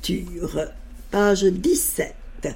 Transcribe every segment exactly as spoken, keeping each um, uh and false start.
Lecture, page dix-sept.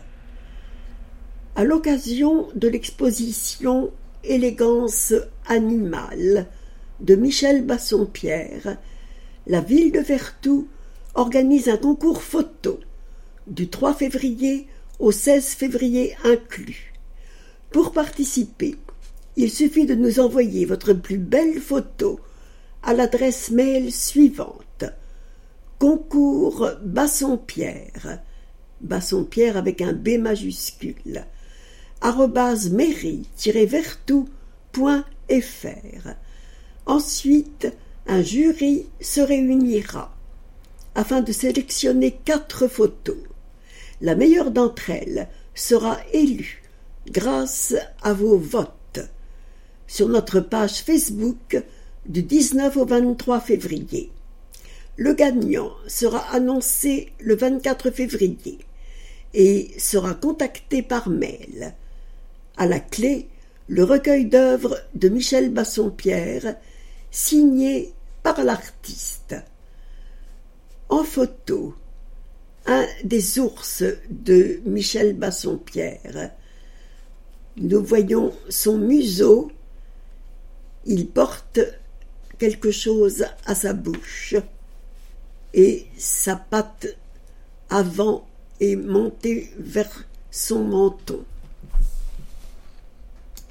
À l'occasion de l'exposition Élégance animale de Michel Bassompierre, la ville de Vertou organise un concours photo du trois février au seize février inclus. Pour participer, il suffit de nous envoyer votre plus belle photo à l'adresse mail suivante: concours Bassompierre, Bassompierre avec un B majuscule, arobase mairie-vertou point fr. Ensuite, un jury se réunira afin de sélectionner quatre photos. La meilleure d'entre elles sera élue grâce à vos votes sur notre page Facebook du dix-neuf au vingt-trois février. Le gagnant sera annoncé le vingt-quatre février et sera contacté par mail. À la clé, le recueil d'œuvres de Michel Bassompierre, signé par l'artiste. En photo, un des ours de Michel Bassompierre. Nous voyons son museau. Il porte quelque chose à sa bouche et sa patte avant est montée vers son menton.